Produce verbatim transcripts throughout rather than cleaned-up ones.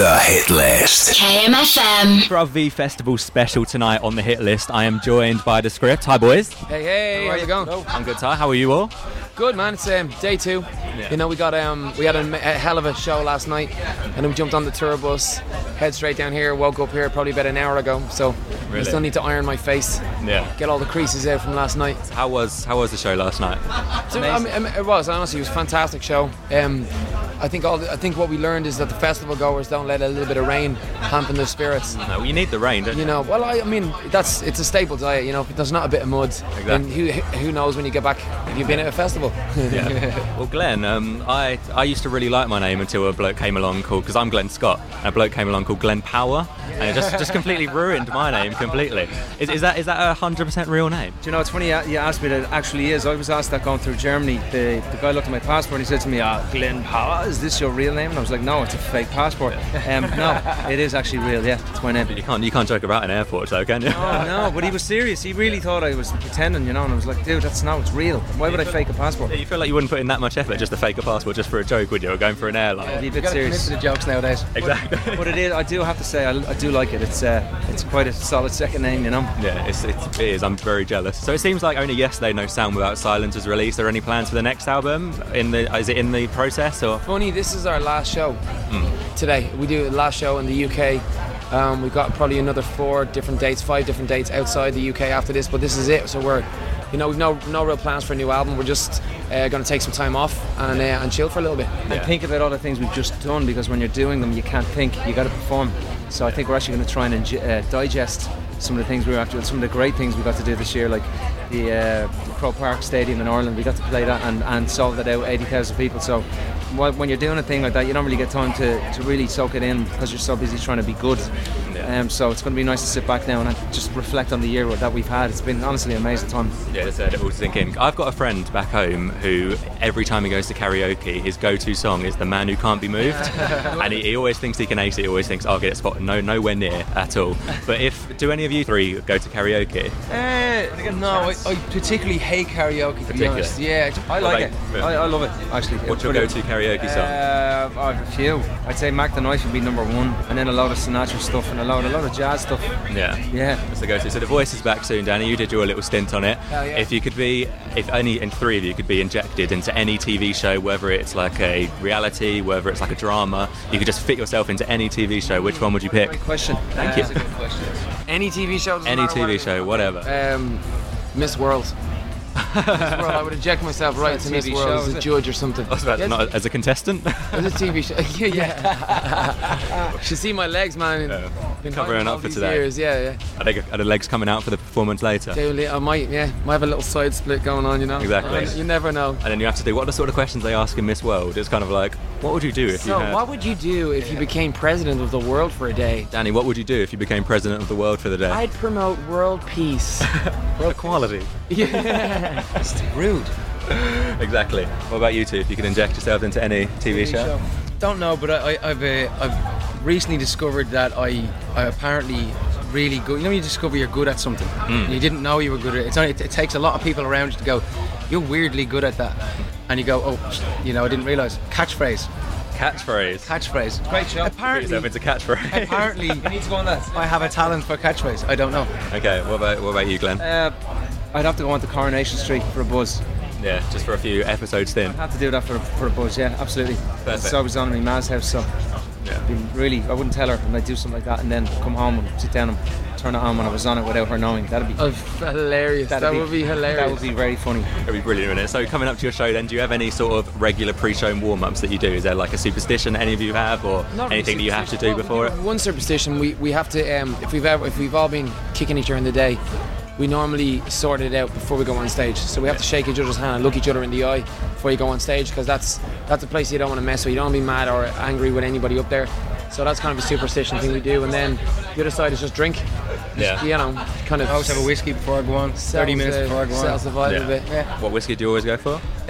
The Hit List. K M F M. For our V Festival special tonight on The Hit List, I am joined by The Script. Hi, boys. Hey, hey, how's it going? I'm good, Ty. How are you all? Good, man. It's um, day two. Yeah. You know, we got um, we had a, a hell of a show last night, and then we jumped on the tour bus, head straight down here. Woke up here probably about an hour ago, so Really? I still need to iron my face, Yeah. get all the creases out from last night. How was how was the show last night? So, I mean, I mean, it was honestly, it was a fantastic show. Um, I think all the, I think what we learned is that the festival goers don't let a little bit of rain hamper their spirits. No, well, you need the rain, don't you? You know, well, I, I mean, that's it's a staple diet. You know, if there's not a bit of mud, then who who knows when you get back if you've been at a festival. Yeah. Well, Glenn, um, I I used to really like my name until a bloke came along called, because I'm Glenn Scott, and a bloke came along called Glenn Power, and it just, just completely ruined my name completely. Is, is that is that a one hundred percent real name? Do you know, it's funny you asked me that it actually is. I was asked that going through Germany. The, the guy looked at my passport and he said to me, ah, Glenn Power, is this your real name? And I was like, no, it's a fake passport. Um, no, it is actually real, yeah, it's my name. You can't you can't joke about an airport, though, can you? Oh, no, but he was serious. He really thought I was pretending, you know, and I was like, dude, that's no, it's real. Why would I fake a passport? You feel like you wouldn't put in that much effort just to fake a passport just for a joke, would you? Or going for an airline? I'd be a bit serious. the jokes nowadays. Exactly. But it is, I do have to say, I, I do like it. It's uh, it's quite a solid second name, you know. Yeah, it's, it's, it is. I'm very jealous. So it seems like only yesterday No Sound Without Silence was released. Are there any plans for the next album? In the is it in the process or? Funny, this is our last show Mm. today. We do the last show in the U K. Um, we've got probably another four different dates, five different dates outside the U K after this, but this is it. So we're, you know, we've no no real plans for a new album. We're just uh, going to take some time off and uh, and chill for a little bit. And think about all the things we've just done, because when you're doing them, you can't think, you got to perform. So I think we're actually going to try and engi- uh, digest some of the things we were after, some of the great things we got to do this year, like the, uh, the Croke Park Stadium in Ireland. We got to play that and, and sold it out, eighty thousand people. So wh- when you're doing a thing like that, you don't really get time to, to really soak it in because you're so busy trying to be good. Yeah. Um, so it's going to be nice to sit back now and just reflect on the year that we've had. It's been honestly an amazing time. Yeah, it's it all sinking. I've got a friend back home who every time he goes to karaoke, his go-to song is "The Man Who Can't Be Moved," and he, he always thinks he can ace it. He always thinks, "I'll get a spot." No, nowhere near at all. But if do any of you three go to karaoke? Uh, no, I, I particularly hate karaoke, to be Particular? honest. Yeah, I like What it. about- I, I love it, actually. What's your Brilliant. go-to karaoke song? Uh, I have a few. I'd say Mac the Knife would be number one, and then a lot of Sinatra stuff and a lot, a lot of jazz stuff. Yeah. Yeah. That's the go-to. So The Voice is back soon, Danny. You did your little stint on it. Hell yeah. If you could be, if any, and three of you could be injected into any T V show, whether it's like a reality, whether it's like a drama, you could just fit yourself into any T V show. Which one would you pick? Great question. Thank you. That's a good question. Any T V show? doesn't Any matter T what V it is. show, whatever. Um, Miss World. Miss World. I would inject myself right It's into a T V Miss World show, as is a it? judge or something. I was about to- Yes, not as a contestant. It's a T V show. yeah, yeah. Should see my legs, man. Yeah. Been Covering hiding up all for these today. Years. Yeah, yeah. Are, they, are the legs coming out for the performance later? Daily, I might, yeah, might have a little side split going on, you know. Exactly. You never know. And then you have to do, what are the sort of questions they ask in Miss World? It's kind of like, what would you do if So, you had... what would you do if you became president of the world for a day? Danny, what would you do if you became president of the world for the day? I'd promote world peace. World equality. Yeah. It's rude. Exactly. What about you two? If you could inject yourself into any T V show? Don't know, but I, I, I've uh, I've recently discovered that I, I apparently really good. You know, when you discover you're good at something, and you didn't know you were good at it. It's only, it, it takes a lot of people around you to go, you're weirdly good at that, and you go, oh, you know, I didn't realise. Catchphrase, Catchphrase. catchphrase. Great show. Put Apparently, yourself into catchphrase. apparently, You need to go on that. I have a talent for catchphrase. I don't know. Okay, what about what about you, Glenn? Uh, I'd have to go on to Coronation Street for a buzz. Yeah, just for a few episodes in. I'd have to do that for, for a buzz, yeah, absolutely. Perfect. So I was on in my ma's house, so Yeah. it'd be really, I wouldn't tell her, and I'd do something like that, and then come home and sit down and turn it on when I was on it without her knowing. That'd be Oh, hilarious. that'd That would be hilarious. That would be very funny. It'd be brilliant, wouldn't it? So coming up to your show then, do you have any sort of regular pre-show warm-ups that you do? Is there like a superstition any of you have, or Not really anything that you have to do superstition. before Well, it? One superstition, we, we have to, um, if we've ever, if we've all been kicking each other in the day, we normally sort it out before we go on stage. So we have to shake each other's hand and look each other in the eye before you go on stage, because that's that's a place you don't want to mess with. You don't want to be mad or angry with anybody up there. So that's kind of a superstition thing we do. And then the other side is just drink. Yeah. You know, kind of I always have a whiskey before I go on. thirty minutes sells the- before I go on. sells the vibe a bit. What whiskey do you always go for?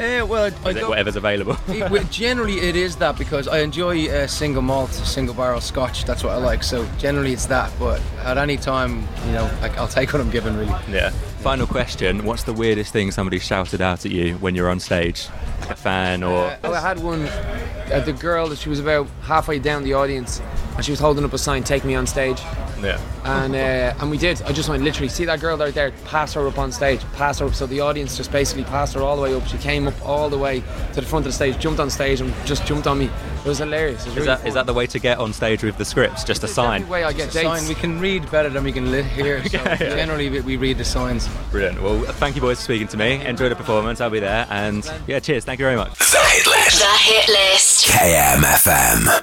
Uh, well, I, I Is it go, whatever's available? it, well, generally it is that because I enjoy uh, single malt, single barrel Scotch. That's what I like. So generally it's that. But at any time, you know, like, I'll take what I'm given. Really. Yeah. Final question: what's the weirdest thing somebody shouted out at you when you're on stage? Like a fan or? Uh, oh, I had one. Uh, the girl, she was about halfway down the audience, and she was holding up a sign, "Take me on stage." Yeah. And uh, and we did. I just went literally, see that girl right there, pass her up on stage, pass her up. So the audience just basically passed her all the way up. She came up all the way to the front of the stage, jumped on stage, and just jumped on me. It was hilarious. It was Is really that fun. is that the way to get on stage with the scripts? Just a It's sign. the way I get It's a dates. sign. We can read better than we can li- hear. So Yeah, yeah. generally we, we read the signs. Brilliant. Well, thank you boys for speaking to me. Enjoy the performance. I'll be there. And yeah, cheers. Thank you very much. The Hit List. The Hit List. K M F M.